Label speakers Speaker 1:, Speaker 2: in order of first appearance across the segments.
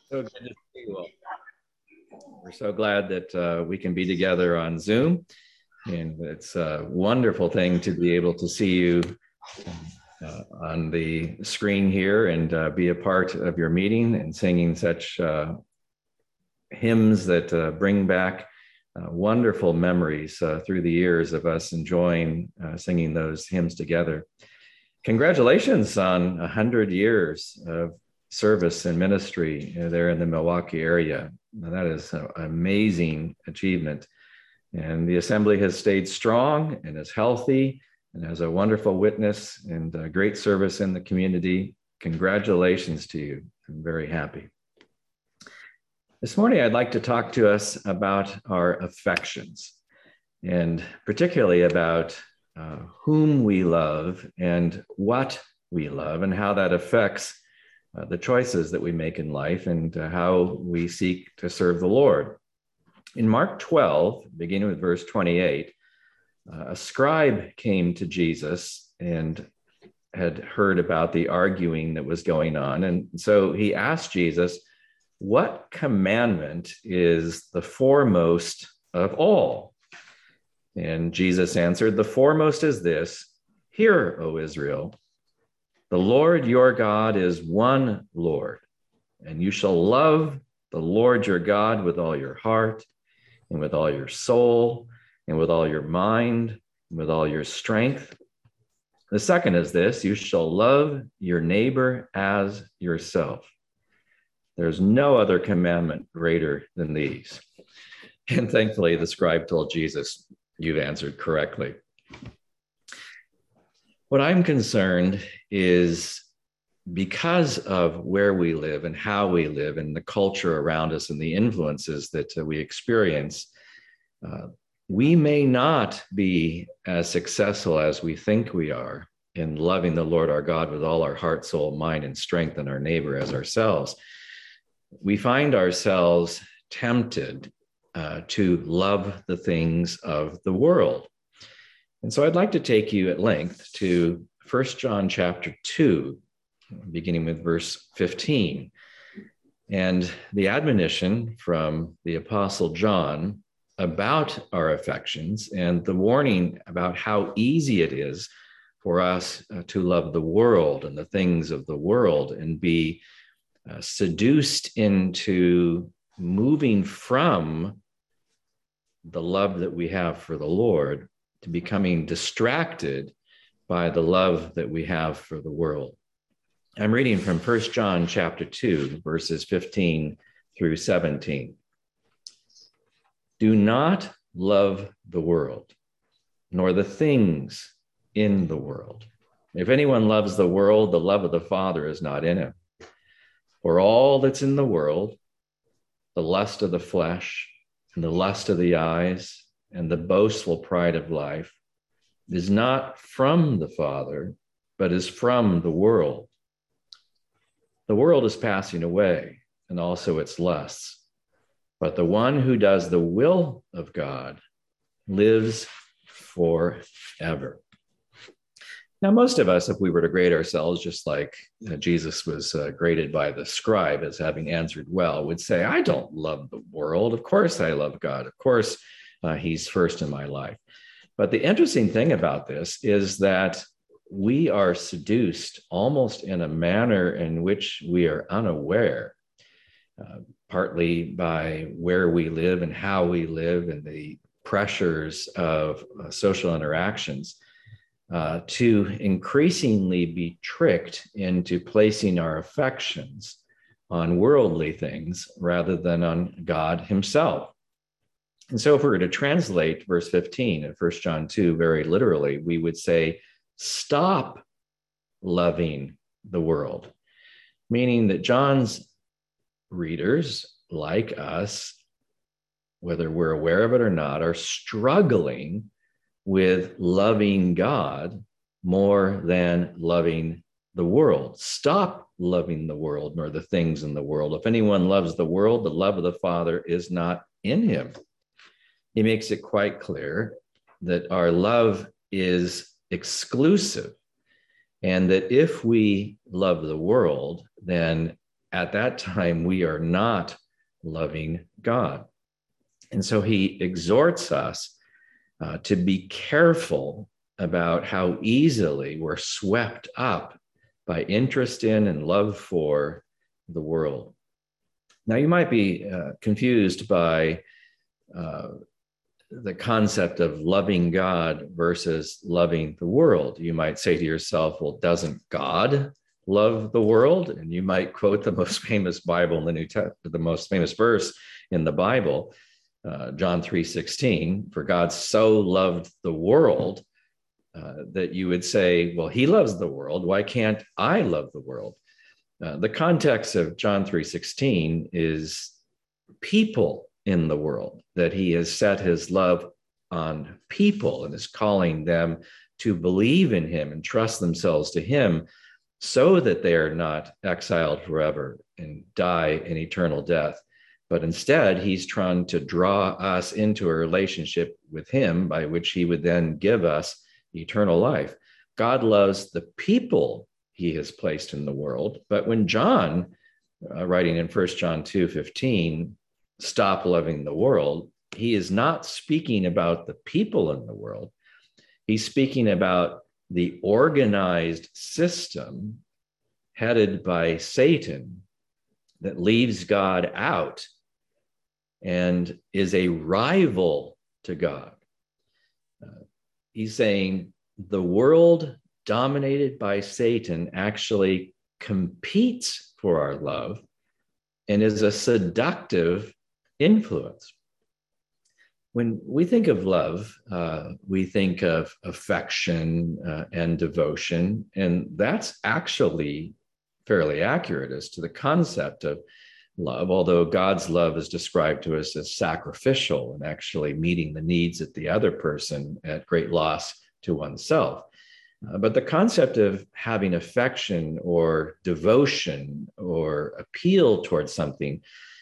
Speaker 1: So good to see you all. We're so glad that we can be together on Zoom. And it's a wonderful thing to be able to see you on the screen here and be a part of your meeting and singing such hymns that bring back wonderful memories through the years of us enjoying singing those hymns together. Congratulations on 100 years of service and ministry there in the Milwaukee area. That is an amazing achievement. And the assembly has stayed strong and is healthy and has a wonderful witness and a great service in the community. Congratulations to you. I'm very happy. This morning, I'd like to talk to us about our affections, and particularly about whom we love and what we love and how that affects the choices that we make in life and how we seek to serve the Lord. In Mark 12, beginning with verse 28, a scribe came to Jesus and had heard about the arguing that was going on. And so he asked Jesus, "What commandment is the foremost of all?" And Jesus answered, "The foremost is this: Hear, O Israel, the Lord your God is one Lord, and you shall love the Lord your God with all your heart and with all your soul and with all your mind and with all your strength. The second is this: you shall love your neighbor as yourself. There's no other commandment greater than these." And thankfully, the scribe told Jesus, "You've answered correctly." What I'm concerned is, because of where we live and how we live and the culture around us and the influences that we experience, we may not be as successful as we think we are in loving the Lord our God with all our heart, soul, mind, and strength, and our neighbor as ourselves. We find ourselves tempted to love the things of the world. And so I'd like to take you at length to 1 John chapter 2, beginning with verse 15. And the admonition from the Apostle John about our affections and the warning about how easy it is for us to love the world and the things of the world and be seduced into moving from the love that we have for the Lord to becoming distracted by the love that we have for the world. I'm reading from 1 John chapter 2, verses 15 through 17. Do not love the world, nor the things in the world. If anyone loves the world, the love of the Father is not in him. For all that's in the world, the lust of the flesh and the lust of the eyes and the boastful pride of life, is not from the Father, but is from the world. The world is passing away, and also its lusts. But the one who does the will of God lives forever. Now, most of us, if we were to grade ourselves, just like Jesus was graded by the scribe as having answered well, would say, I don't love the world. Of course I love God. Of course he's first in my life. But the interesting thing about this is that we are seduced almost in a manner in which we are unaware, partly by where we live and how we live and the pressures of social interactions, to increasingly be tricked into placing our affections on worldly things rather than on God himself. And so if we were to translate verse 15 of 1 John 2 very literally, we would say, stop loving the world, meaning that John's readers, like us, whether we're aware of it or not, are struggling with loving God more than loving the world. Stop loving the world nor the things in the world. If anyone loves the world, the love of the Father is not in him. He makes it quite clear that our love is exclusive, and that if we love the world, then at that time, we are not loving God. And so he exhorts us to be careful about how easily we're swept up by interest in and love for the world. Now, you might be confused by the concept of loving God versus loving the world. You might say to yourself, well, doesn't God love the world? And you might quote the most famous Bible in the New Testament, the most famous verse in the Bible, John 3:16, for God so loved the world, that you would say, well, he loves the world. Why can't I love the world? The context of John 3:16 is people in the world, that he has set his love on people and is calling them to believe in him and trust themselves to him so that they are not exiled forever and die in eternal death. But instead, he's trying to draw us into a relationship with him by which he would then give us eternal life. God loves the people he has placed in the world. But when John, writing in 1 John 2:15, stop loving the world, he is not speaking about the people in the world. He's speaking about the organized system headed by Satan that leaves God out and is a rival to God. He's saying the world dominated by Satan actually competes for our love and is a seductive influence. When we think of love, we think of affection and devotion, and that's actually fairly accurate as to the concept of love, although God's love is described to us as sacrificial and actually meeting the needs of the other person at great loss to oneself. But the concept of having affection or devotion or appeal towards something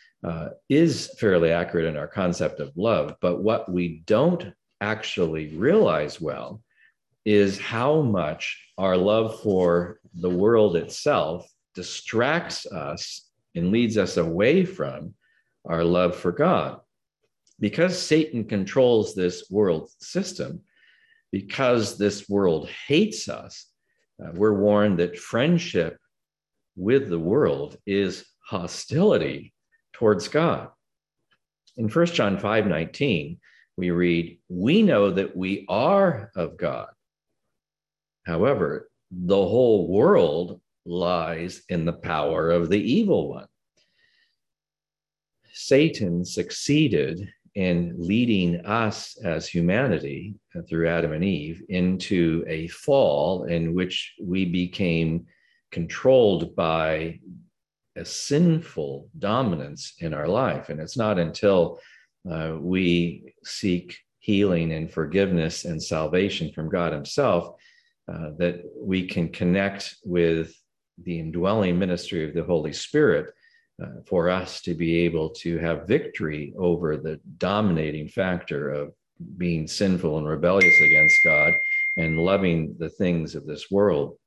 Speaker 1: is fairly accurate in our concept of love. But what we don't actually realize well is how much our love for the world itself distracts us and leads us away from our love for God. Because Satan controls this world system, because this world hates us, we're warned that friendship with the world is hostility towards God. In 1 John 5:19, we read, we know that we are of God. However, the whole world lies in the power of the evil one. Satan succeeded in leading us as humanity through Adam and Eve into a fall in which we became controlled by a sinful dominance in our life. And it's not until we seek healing and forgiveness and salvation from God himself that we can connect with the indwelling ministry of the Holy Spirit for us to be able to have victory over the dominating factor of being sinful and rebellious against God and loving the things of this world.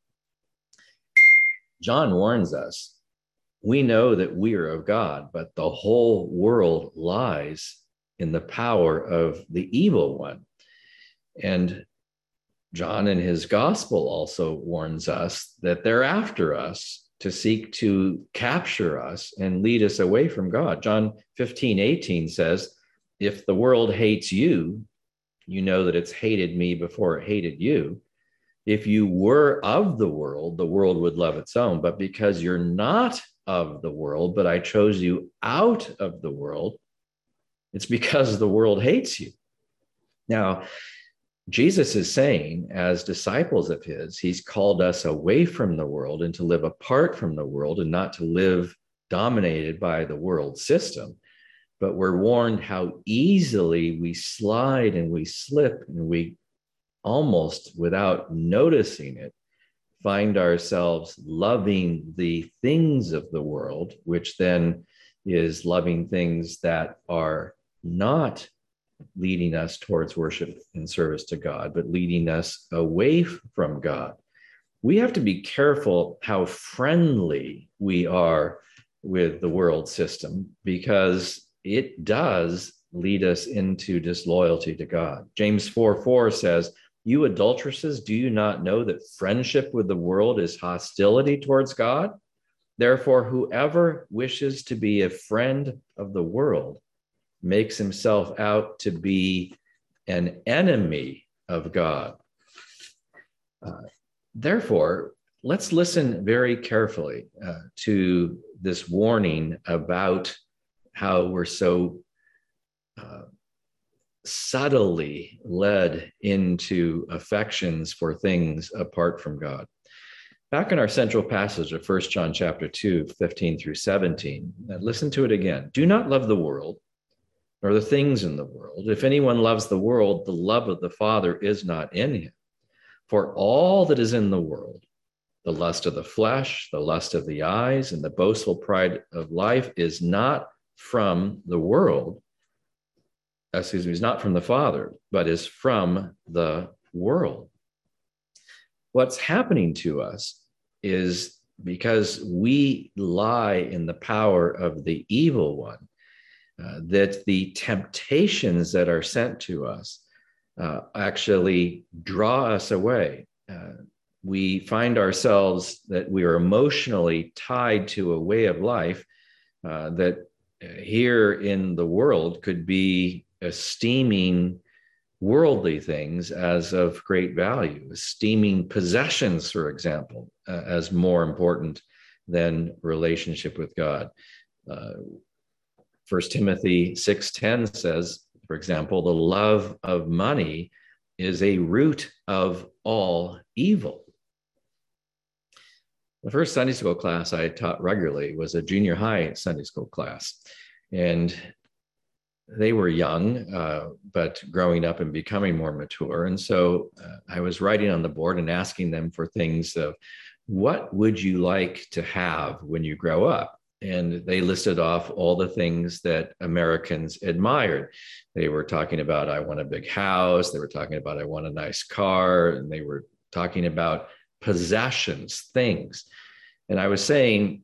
Speaker 1: John warns us, we know that we are of God, but the whole world lies in the power of the evil one. And John in his gospel also warns us that they're after us to seek to capture us and lead us away from God. John 15:18 says, if the world hates you, you know that it's hated me before it hated you. If you were of the world would love its own. But because you're not of the world, but I chose you out of the world, it's because the world hates you. Now, Jesus is saying, as disciples of his, he's called us away from the world and to live apart from the world and not to live dominated by the world system. But we're warned how easily we slide and we slip and we almost without noticing it, find ourselves loving the things of the world, which then is loving things that are not leading us towards worship and service to God, but leading us away from God. We have to be careful how friendly we are with the world system because it does lead us into disloyalty to God. James 4:4 says, "You adulteresses, do you not know that friendship with the world is hostility towards God? Therefore, whoever wishes to be a friend of the world makes himself out to be an enemy of God." Therefore, let's listen very carefully to this warning about how we're so subtly led into affections for things apart from God. Back in our central passage of 1 John chapter 2, 15 through 17, listen to it again. "Do not love the world, nor the things in the world. If anyone loves the world, the love of the Father is not in him. For all that is in the world, the lust of the flesh, the lust of the eyes, and the boastful pride of life is not from the world, is not from the Father, but is from the world." What's happening to us is because we lie in the power of the evil one, that the temptations that are sent to us actually draw us away. We find ourselves that we are emotionally tied to a way of life that here in the world could be esteeming worldly things as of great value, esteeming possessions, for example, as more important than relationship with God. 1 Timothy 6:10 says, for example, the love of money is a root of all evil. The first Sunday school class I taught regularly was a junior high Sunday school class. And they were young, but growing up and becoming more mature. And so I was writing on the board and asking them for things of, what would you like to have when you grow up? And they listed off all the things that Americans admired. They were talking about, I want a big house. They were talking about, I want a nice car. And they were talking about possessions, things. And I was saying,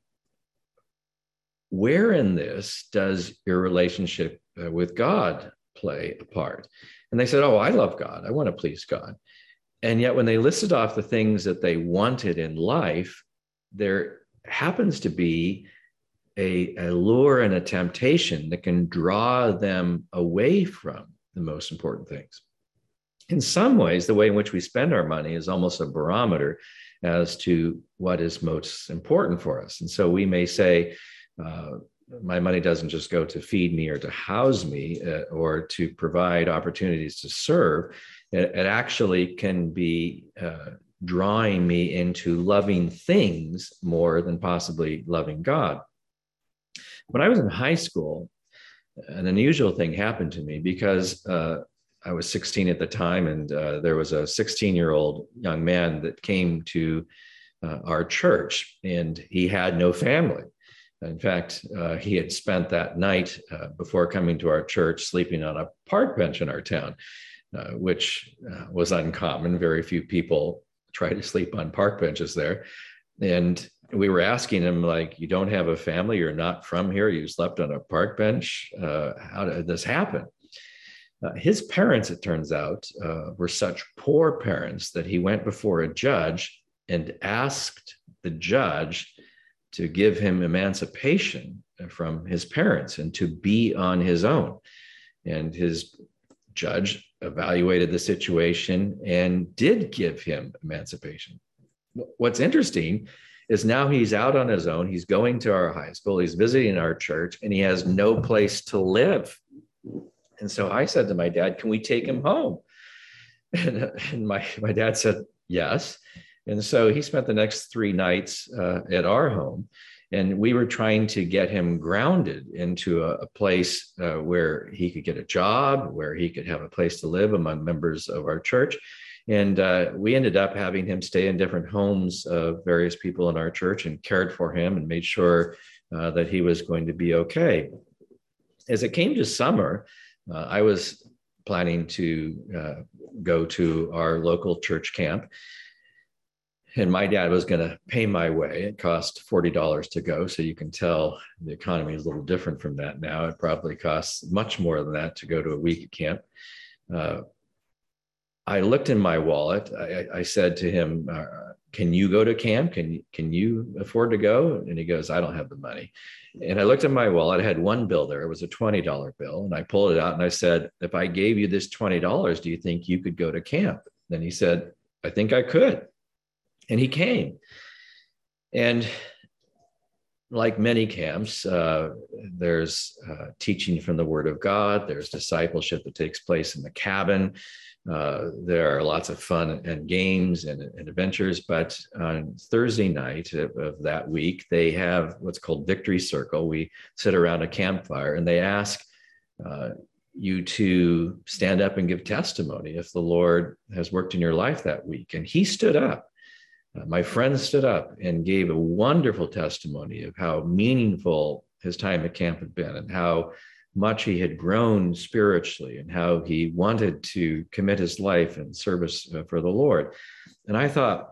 Speaker 1: where in this does your relationship with God play a part? And they said, oh, I love God. I want to please God. And yet when they listed off the things that they wanted in life, there happens to be a lure and a temptation that can draw them away from the most important things. In some ways, the way in which we spend our money is almost a barometer as to what is most important for us. And so we may say, my money doesn't just go to feed me or to house me or to provide opportunities to serve. It actually can be drawing me into loving things more than possibly loving God. When I was in high school, an unusual thing happened to me because I was 16 at the time, and there was a 16-year-old young man that came to our church, and he had no family. In fact, he had spent that night before coming to our church sleeping on a park bench in our town, which was uncommon. Very few people try to sleep on park benches there. And we were asking him, like, you don't have a family, you're not from here, you slept on a park bench. How did this happen? His parents, it turns out, were such poor parents that he went before a judge and asked the judge to give him emancipation from his parents and to be on his own. And his judge evaluated the situation and did give him emancipation. What's interesting is now he's out on his own. He's going to our high school. He's visiting our church, and he has no place to live. And so I said to my dad, can we take him home? And my dad said, yes. And so he spent the next 3 nights at our home. And we were trying to get him grounded into a place where he could get a job, where he could have a place to live among members of our church. And we ended up having him stay in different homes of various people in our church and cared for him and made sure that he was going to be okay. As it came to summer, I was planning to go to our local church camp. And my dad was going to pay my way. It cost $40 to go. So you can tell the economy is a little different from that now. It probably costs much more than that to go to a week at camp. I looked in my wallet. I said to him, can you go to camp? Can you afford to go? And he goes, I don't have the money. And I looked at my wallet. I had one bill there. It was a $20 bill. And I pulled it out and I said, if I gave you this $20, do you think you could go to camp? Then he said, I think I could. And he came. And like many camps, there's teaching from the Word of God. There's discipleship that takes place in the cabin. There are lots of fun and games and adventures. But on Thursday night of that week, they have what's called Victory Circle. We sit around a campfire and they ask you to stand up and give testimony if the Lord has worked in your life that week. And he stood up. My friend stood up and gave a wonderful testimony of how meaningful his time at camp had been and how much he had grown spiritually and how he wanted to commit his life in service for the Lord. And I thought,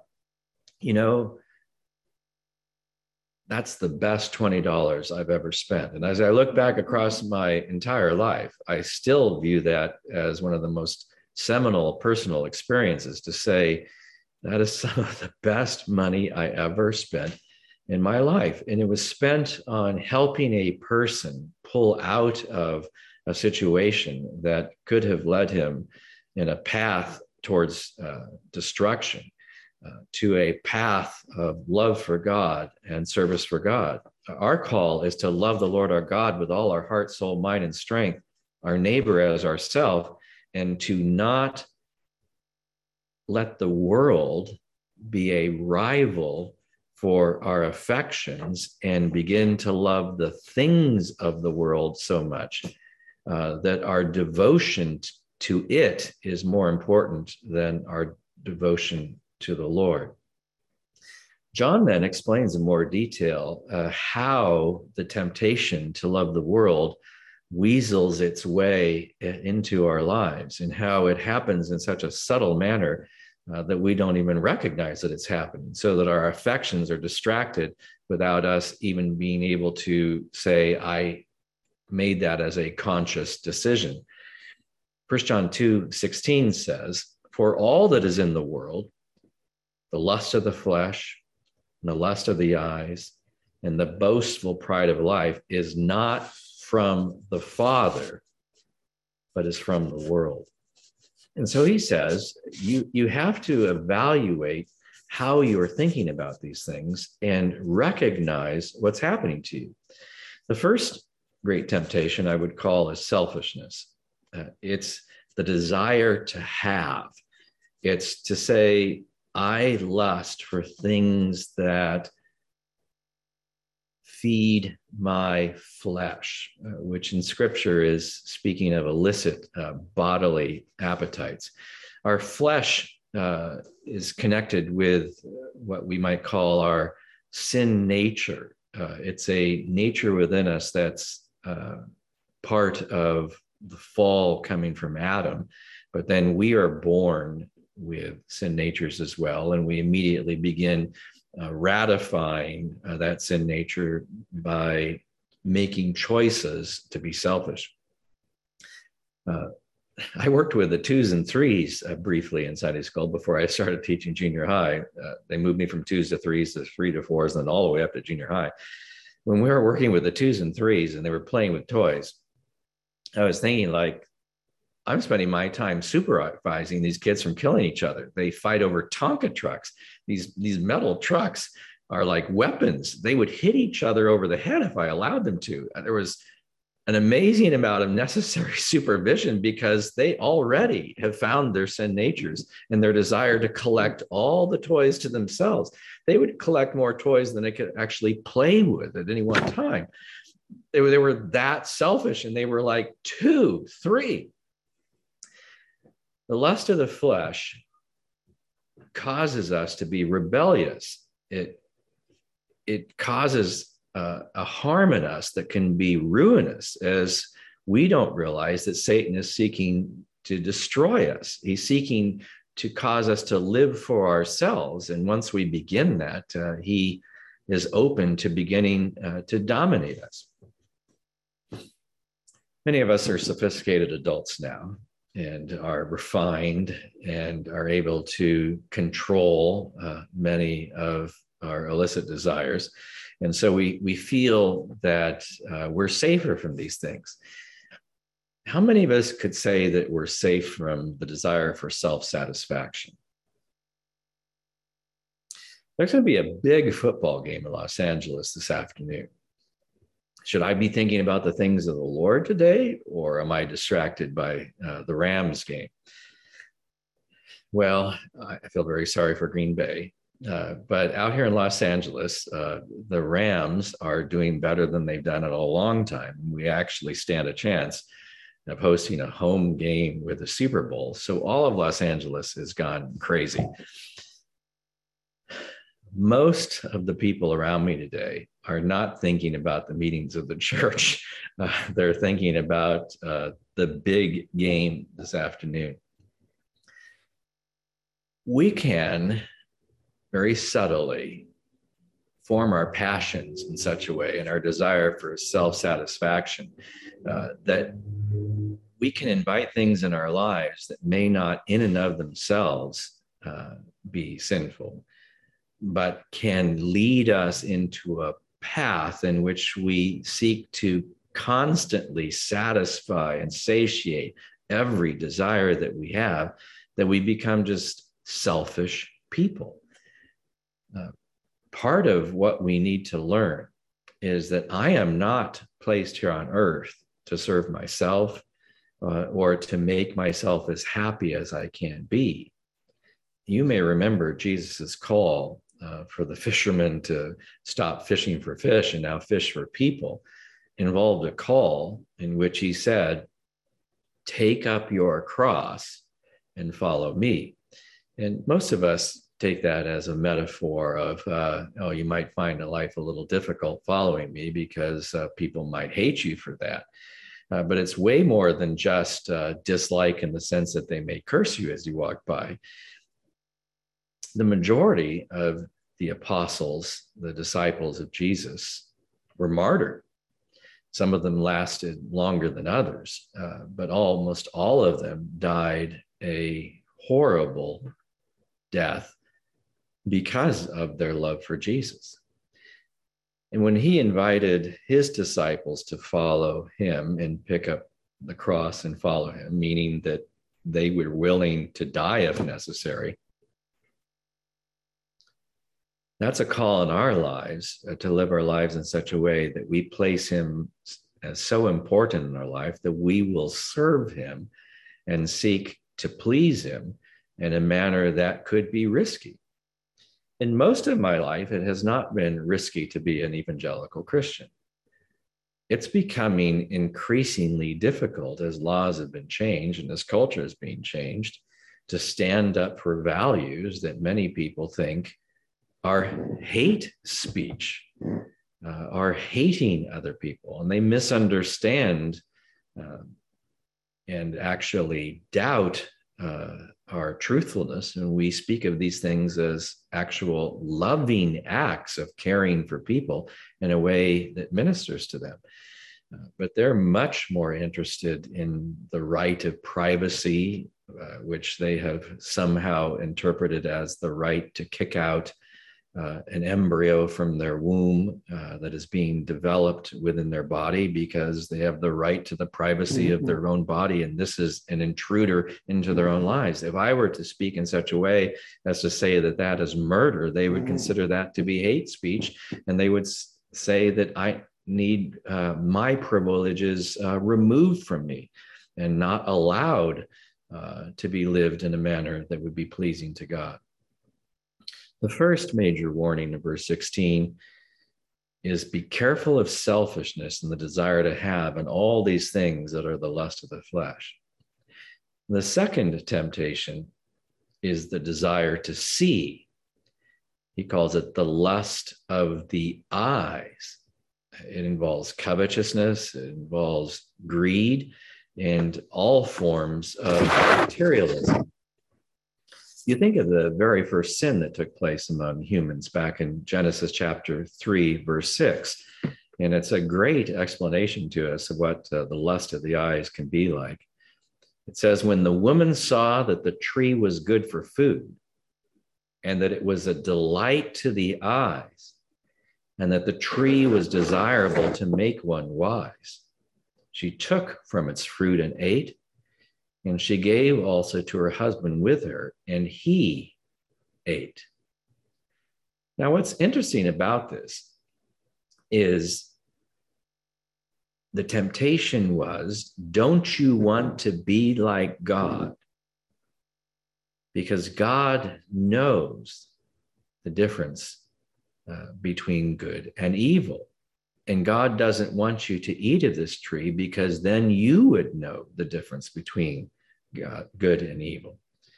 Speaker 1: that's the best $20 I've ever spent. And as I look back across my entire life, I still view that as one of the most seminal personal experiences to say, that is some of the best money I ever spent in my life. And it was spent on helping a person pull out of a situation that could have led him in a path towards destruction to a path of love for God and service for God. Our call is to love the Lord our God with all our heart, soul, mind, and strength, our neighbor as ourselves, and to not let the world be a rival for our affections and begin to love the things of the world so much that our devotion to it is more important than our devotion to the Lord. John then explains in more detail how the temptation to love the world weasels its way into our lives and how it happens in such a subtle manner that we don't even recognize that it's happening, so that our affections are distracted without us even being able to say, I made that as a conscious decision. 1 John 2:16 says, for all that is in the world, the lust of the flesh, and the lust of the eyes, and the boastful pride of life is not from the Father, but is from the world. And so he says, you have to evaluate how you are thinking about these things and recognize what's happening to you. The first great temptation I would call is selfishness. It's the desire to have. It's to say, I lust for things that feed my flesh, which in Scripture is speaking of illicit bodily appetites. Our flesh is connected with what we might call our sin nature. It's a nature within us that's part of the fall coming from Adam, but then we are born with sin natures as well, and we immediately begin ratifying that sin nature by making choices to be selfish. I worked with the 2s and 3s briefly in Sunday school before I started teaching junior high. They moved me from 2s to 3s to 3 to 4s, and then all the way up to junior high. When we were working with the 2s and 3s and they were playing with toys, I was thinking, like, I'm spending my time supervising these kids from killing each other. They fight over Tonka trucks. These metal trucks are like weapons. They would hit each other over the head if I allowed them to. There was an amazing amount of necessary supervision because they already have found their sin natures and their desire to collect all the toys to themselves. They would collect more toys than they could actually play with at any one time. They were that selfish, and they were like 2, 3. The lust of the flesh causes us to be rebellious. It causes a harm in us that can be ruinous, as we don't realize that Satan is seeking to destroy us. He's seeking to cause us to live for ourselves. And once we begin that, he is open to beginning to dominate us. Many of us are sophisticated adults now and are refined and are able to control many of our illicit desires. And so we feel that we're safer from these things. How many of us could say that we're safe from the desire for self-satisfaction? There's going to be a big football game in Los Angeles this afternoon. Should I be thinking about the things of the Lord today, or am I distracted by the Rams game? Well, I feel very sorry for Green Bay. But out here in Los Angeles, the Rams are doing better than they've done in a long time. We actually stand a chance of hosting a home game with a Super Bowl. So all of Los Angeles has gone crazy. Most of the people around me today are not thinking about the meetings of the church. They're thinking about the big game this afternoon. We can very subtly form our passions in such a way and our desire for self-satisfaction that we can invite things in our lives that may not in and of themselves be sinful, but can lead us into a path in which we seek to constantly satisfy and satiate every desire that we have, that we become just selfish people. Part of what we need to learn is that I am not placed here on earth to serve myself or to make myself as happy as I can be. You may remember Jesus's call for the fishermen to stop fishing for fish and now fish for people involved a call in which he said, take up your cross and follow me. And most of us take that as a metaphor of, oh, you might find a life a little difficult following me because people might hate you for that. But it's way more than just dislike in the sense that they may curse you as you walk by. The majority of the apostles, the disciples of Jesus, were martyred. Some of them lasted longer than others, but almost all of them died a horrible death because of their love for Jesus. And when he invited his disciples to follow him and pick up the cross and follow him, meaning that they were willing to die if necessary, that's a call in our lives to live our lives in such a way that we place him as so important in our life that we will serve him and seek to please him in a manner that could be risky. In most of my life, it has not been risky to be an evangelical Christian. It's becoming increasingly difficult as laws have been changed and as culture is being changed to stand up for values that many people think are hate speech, are hating other people, and they misunderstand and actually doubt our truthfulness. And we speak of these things as actual loving acts of caring for people in a way that ministers to them. But they're much more interested in the right of privacy, which they have somehow interpreted as the right to kick out an embryo from their womb that is being developed within their body because they have the right to the privacy of their own body. And this is an intruder into their own lives. If I were to speak in such a way as to say that that is murder, they would consider that to be hate speech. And they would say that I need my privileges removed from me and not allowed to be lived in a manner that would be pleasing to God. The first major warning of verse 16 is be careful of selfishness and the desire to have and all these things that are the lust of the flesh. The second temptation is the desire to see. He calls it the lust of the eyes. It involves covetousness, it involves greed, and all forms of materialism. You think of the very first sin that took place among humans back in Genesis chapter 3, verse 6. And it's a great explanation to us of what the lust of the eyes can be like. It says, when the woman saw that the tree was good for food, and that it was a delight to the eyes, and that the tree was desirable to make one wise, she took from its fruit and ate, and she gave also to her husband with her, and he ate. Now, what's interesting about this is the temptation was, don't you want to be like God? Because God knows the difference between good and evil. And God doesn't want you to eat of this tree because then you would know the difference between good and evil.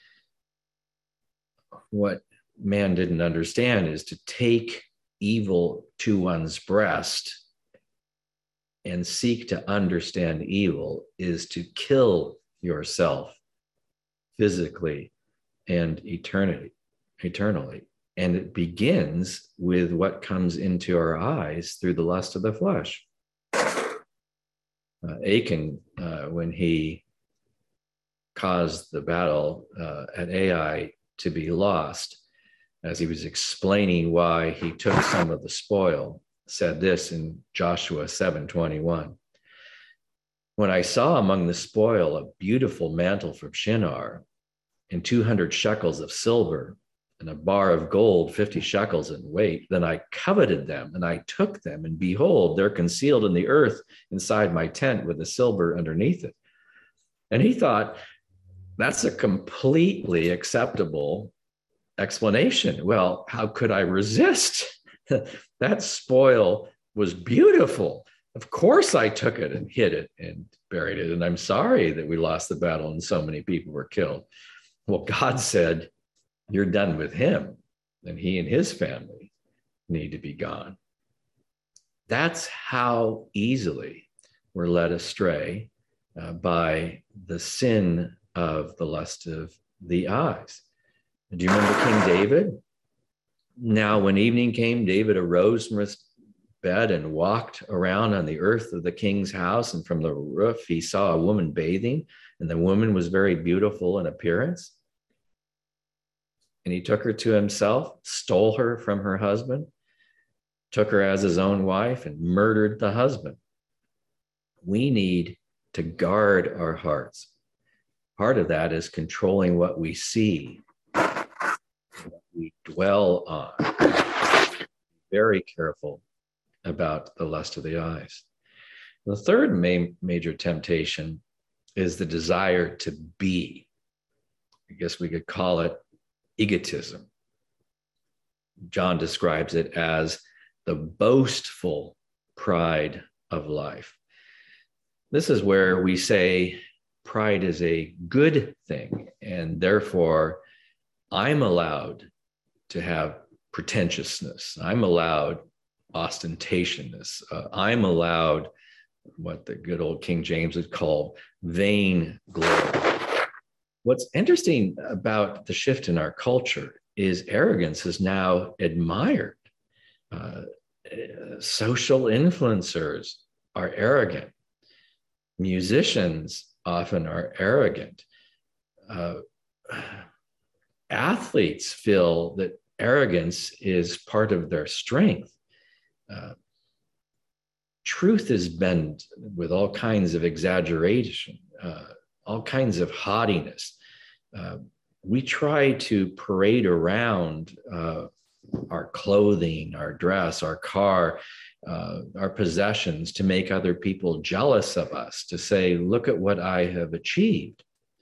Speaker 1: What man didn't understand is to take evil to one's breast and seek to understand evil is to kill yourself physically and eternally. And it begins with what comes into our eyes through the lust of the flesh. Achan, when he caused the battle at Ai to be lost, as he was explaining why he took some of the spoil, said this in Joshua 7:21. When I saw among the spoil a beautiful mantle from Shinar, and 200 shekels of silver, and a bar of gold, 50 shekels in weight, then I coveted them, and I took them, and behold, they're concealed in the earth inside my tent with the silver underneath it. And he thought, that's a completely acceptable explanation. Well, how could I resist? That spoil was beautiful. Of course I took it and hid it and buried it. And I'm sorry that we lost the battle and so many people were killed. Well, God said, you're done with him, and he and his family need to be gone. That's how easily we're led astray by the sin of the lust of the eyes. Do you remember King David? Now, when evening came, David arose from his bed and walked around on the earth of the king's house, and from the roof he saw a woman bathing, and the woman was very beautiful in appearance. And he took her to himself, stole her from her husband, took her as his own wife, and murdered the husband. We need to guard our hearts. Part of that is controlling what we see, what we dwell on. Very careful about the lust of the eyes. The third major temptation is the desire to be. I guess we could call it egotism. John describes it as the boastful pride of life. This is where we say pride is a good thing, and therefore I'm allowed to have pretentiousness. I'm allowed ostentationness. I'm allowed what the good old King James would call vain glory. What's interesting about the shift in our culture is arrogance is now admired. Social influencers are arrogant. Musicians often are arrogant. Athletes feel that arrogance is part of their strength. Truth is bent with all kinds of exaggeration, all kinds of haughtiness. We try to parade around our clothing, our dress, our car, our possessions to make other people jealous of us, to say, look at what I have achieved.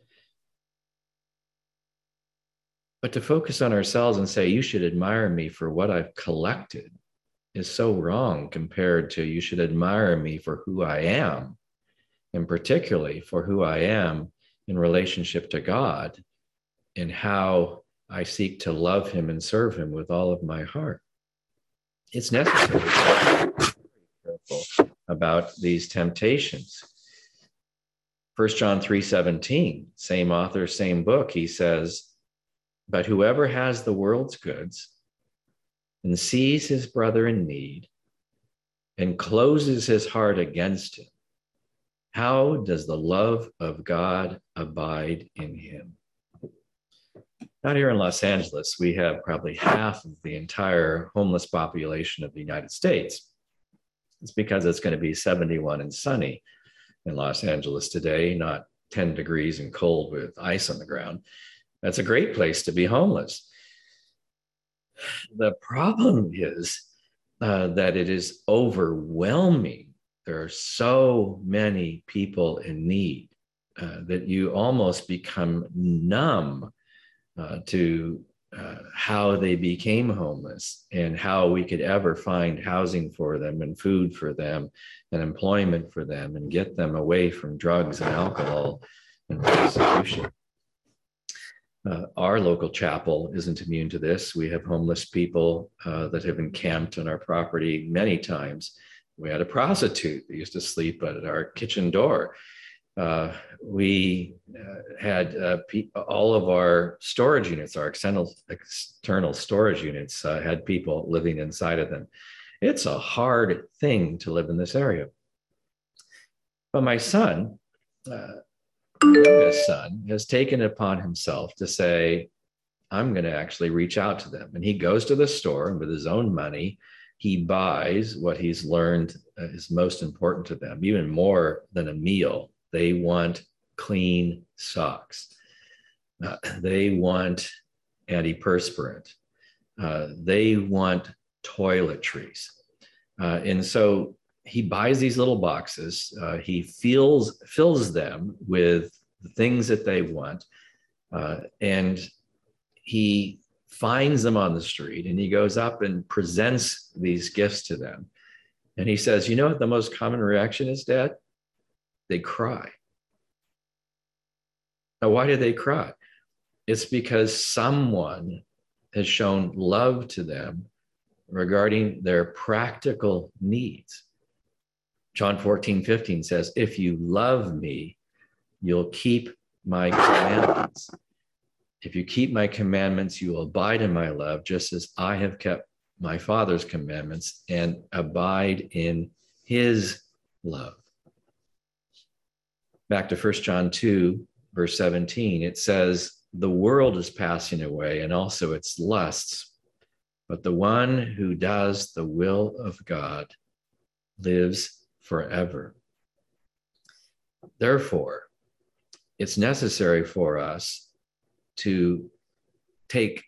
Speaker 1: But to focus on ourselves and say, you should admire me for what I've collected is so wrong compared to you should admire me for who I am, and particularly for who I am in relationship to God and how I seek to love him and serve him with all of my heart. It's necessary to be careful about these temptations. 1 John 3:17, same author, same book, he says, But whoever has the world's goods and sees his brother in need and closes his heart against him, how does the love of God abide in him? Out here in Los Angeles, we have probably half of the entire homeless population of the United States. It's because it's going to be 71 and sunny in Los Angeles today, not 10 degrees and cold with ice on the ground. That's a great place to be homeless. The problem is that it is overwhelming. There are so many people in need that you almost become numb to how they became homeless and how we could ever find housing for them and food for them and employment for them and get them away from drugs and alcohol and prostitution. Our local chapel isn't immune to this. We have homeless people that have encamped on our property many times. We had a prostitute that used to sleep at our kitchen door. We had all of our storage units, our external storage units, had people living inside of them. It's a hard thing to live in this area. But my son, youngest son, has taken it upon himself to say, I'm going to actually reach out to them. And he goes to the store and with his own money, he buys what he's learned is most important to them, even more than a meal. They want clean socks. They want antiperspirant. They want toiletries. And so he buys these little boxes. He fills them with the things that they want. And he finds them on the street and he goes up and presents these gifts to them. And he says, you know what the most common reaction is, Dad? They cry. Now, why do they cry? It's because someone has shown love to them regarding their practical needs. John 14:15 says, if you love me, you'll keep my commandments. If you keep my commandments, you will abide in my love, just as I have kept my Father's commandments and abide in his love. Back to 1 John 2, verse 17, it says, the world is passing away and also its lusts, but the one who does the will of God lives forever. Therefore, it's necessary for us to take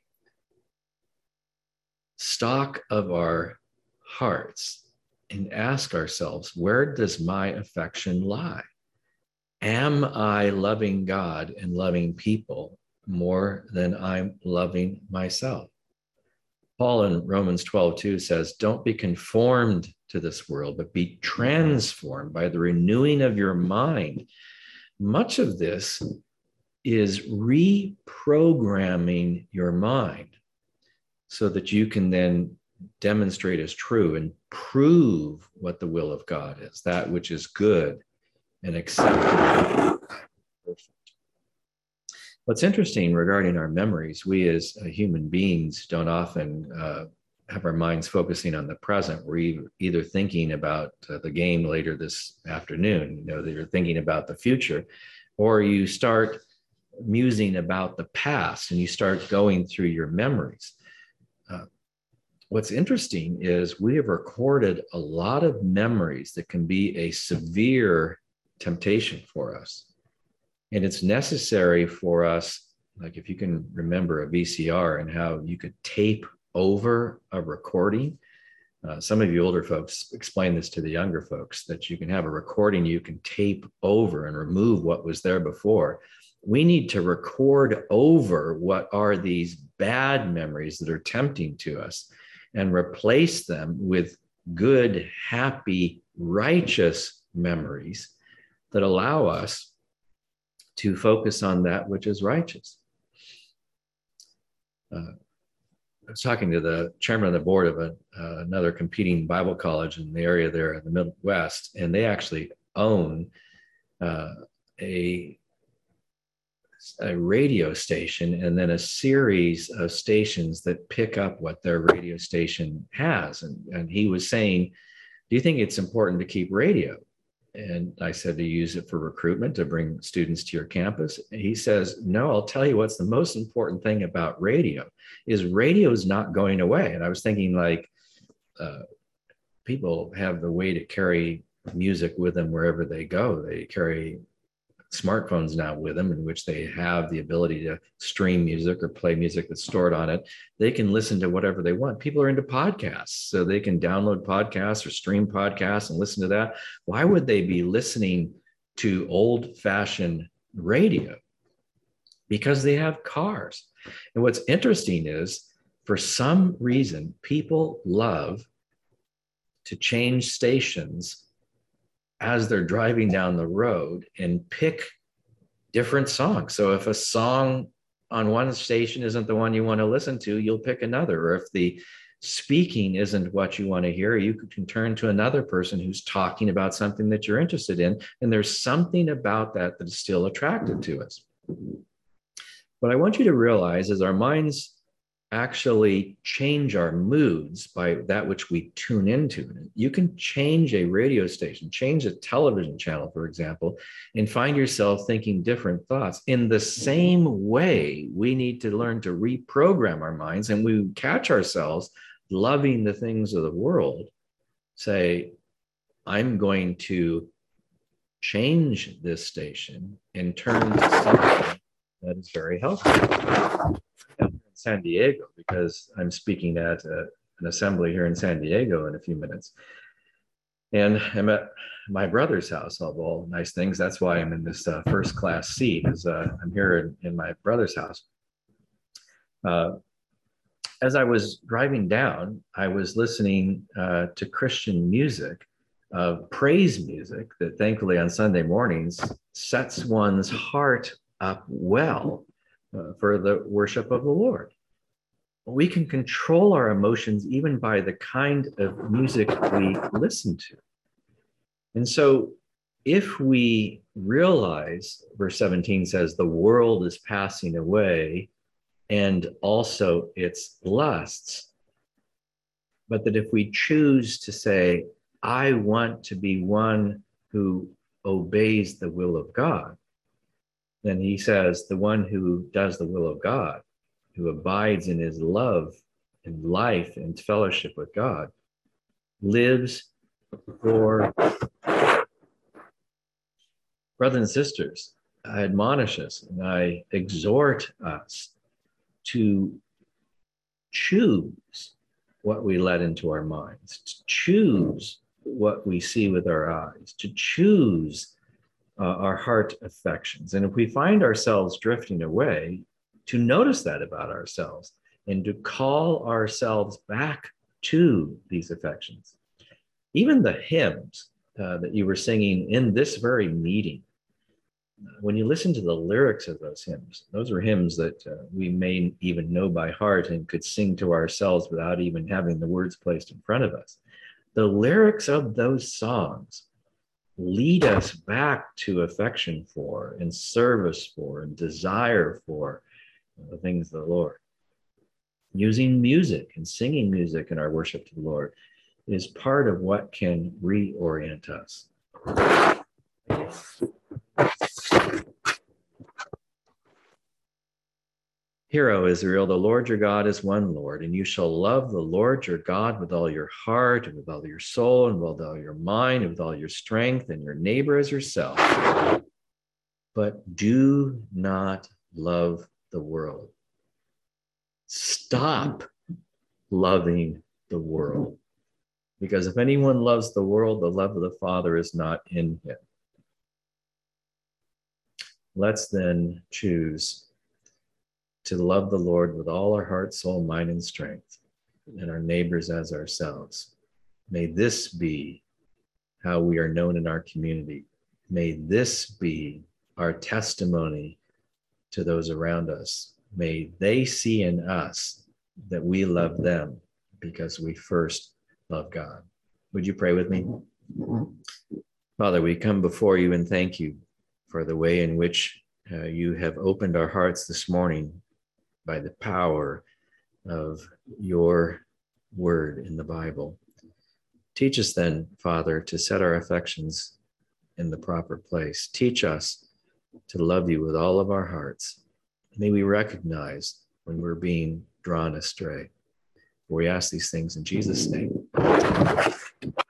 Speaker 1: stock of our hearts and ask ourselves, where does my affection lie? Am I loving God and loving people more than I'm loving myself? Paul in Romans 12:2 says, don't be conformed to this world, but be transformed by the renewing of your mind. Much of this is reprogramming your mind so that you can then demonstrate as true and prove what the will of God is, that which is good and acceptable. What's interesting regarding our memories, we as human beings don't often have our minds focusing on the present. We're either thinking about the game later this afternoon, you know, that you're thinking about the future, or you start musing about the past and you start going through your memories. What's interesting is we have recorded a lot of memories that can be a severe temptation for us. And it's necessary for us, like if you can remember a VCR and how you could tape over a recording. Some of you older folks explain this to the younger folks, that you can have a recording you can tape over and remove what was there before. We need to record over what are these bad memories that are tempting to us and replace them with good, happy, righteous memories that allow us to focus on that which is righteous. I was talking to the chairman of the board of another competing Bible college in the area there in the Midwest, and they actually own a a radio station and then a series of stations that pick up what their radio station has. And he was saying, do you think it's important to keep radio? And I said, to use it for recruitment, to bring students to your campus. And he says, no, I'll tell you what's the most important thing about radio is not going away. And I was thinking, like, people have the way to carry music with them wherever they go. They carry smartphones now with them, in which they have the ability to stream music or play music that's stored on it. They can listen to whatever they want. People are into podcasts, so they can download podcasts or stream podcasts and listen to that. Why would they be listening to old-fashioned radio? Because they have cars. And what's interesting is, for some reason, people love to change stations as they're driving down the road and pick different songs. So if a song on one station isn't the one you want to listen to, you'll pick another. Or if the speaking isn't what you want to hear, you can turn to another person who's talking about something that you're interested in. And there's something about that that is still attractive to us. What I want you to realize is our minds actually change our moods by that which we tune into. You can change a radio station, change a television channel, for example, and find yourself thinking different thoughts. In the same way, we need to learn to reprogram our minds, and we catch ourselves loving the things of the world. Say, I'm going to change this station and turn to something that is very helpful. In San Diego, because I'm speaking at an assembly here in San Diego in a few minutes. And I'm at my brother's house, of all nice things. That's why I'm in this first class seat, is I'm here in my brother's house. As I was driving down, I was listening to Christian music, praise music, that thankfully on Sunday mornings sets one's heart up well for the worship of the Lord. We can control our emotions even by the kind of music we listen to. And so if we realize, verse 17 says, the world is passing away and also its lusts, but that if we choose to say, I want to be one who obeys the will of God, then he says, the one who does the will of God, who abides in his love and life and fellowship with God, lives for. Brothers and sisters, I admonish us and I exhort us to choose what we let into our minds, to choose what we see with our eyes, to choose our heart affections. And if we find ourselves drifting away, to notice that about ourselves and to call ourselves back to these affections. Even the hymns that you were singing in this very meeting, when you listen to the lyrics of those hymns, those are hymns that we may even know by heart and could sing to ourselves without even having the words placed in front of us. The lyrics of those songs lead us back to affection for and service for and desire for the things of the Lord. Using music and singing music in our worship to the Lord is part of what can reorient us. Hear, O Israel, the Lord your God is one Lord, and you shall love the Lord your God with all your heart, and with all your soul, and with all your mind, and with all your strength, and your neighbor as yourself. But do not love the world. Stop loving the world. Because if anyone loves the world, the love of the Father is not in him. Let's then choose to love the Lord with all our heart, soul, mind, and strength, and our neighbors as ourselves. May this be how we are known in our community. May this be our testimony to those around us. May they see in us that we love them because we first love God. Would you pray with me? Father, we come before you and thank you for the way in which You have opened our hearts this morning by the power of your word in the Bible. Teach us then, Father, to set our affections in the proper place. Teach us to love you with all of our hearts. May we recognize when we're being drawn astray. For we ask these things in Jesus' name.